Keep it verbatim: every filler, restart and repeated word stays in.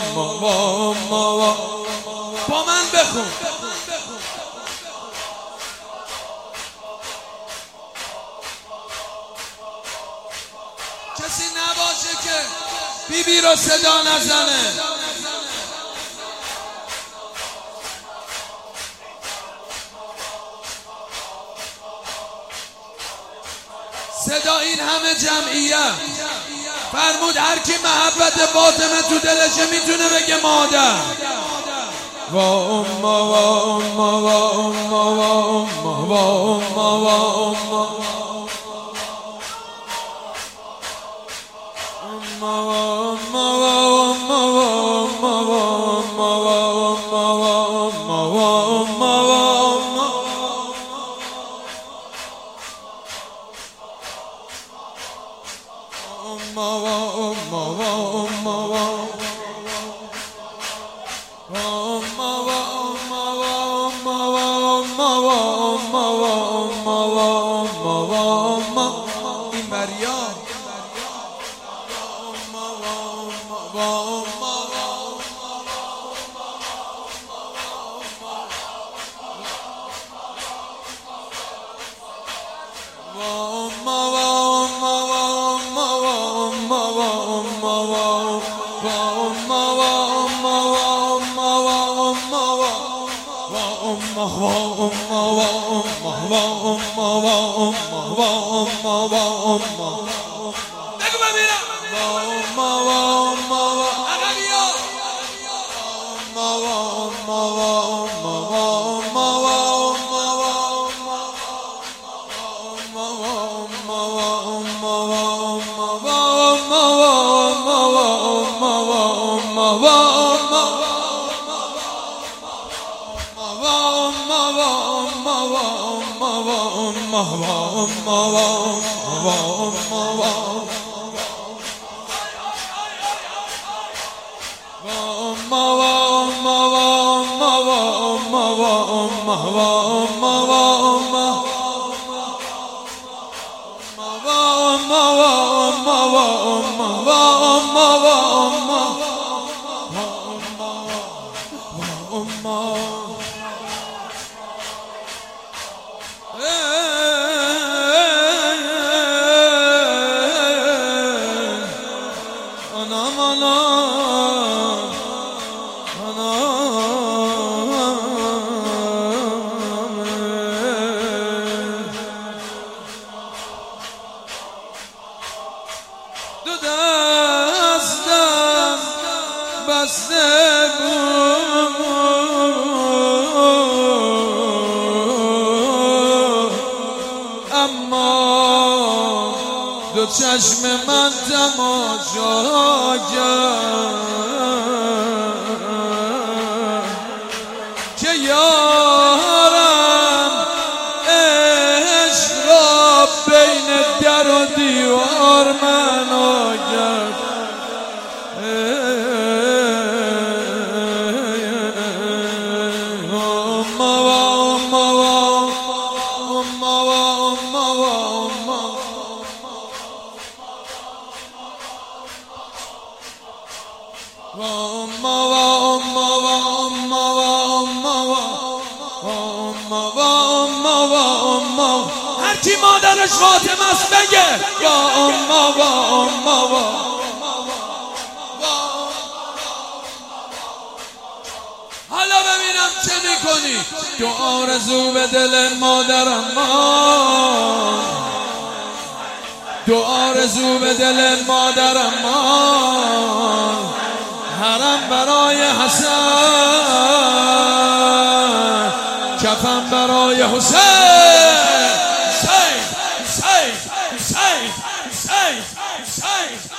با من بخون. کسی نباشه که بی بی رو صدا نزنه. صدا این همه جمعیت فرمود هر کی محبت فاطمه تو دلشه میتونه بگه مادر. و اما و اما و اما و اما و اما و اما این بریا بگو ببینم عقبیا دو دستم بسته بود اما دو چشم من تماشا کرد که یارم عشق را بین در و دیوار من آگرد. هر کی مادرش فاطمه است بگه با اما با اما با. حالا ببینم چه میکنی. تو آرزو به دل مادرم مان، تو آرزو به دل مادرم مان، حرم برای حسن، کفن برای حسین. حسین حسین حسین حسین حسین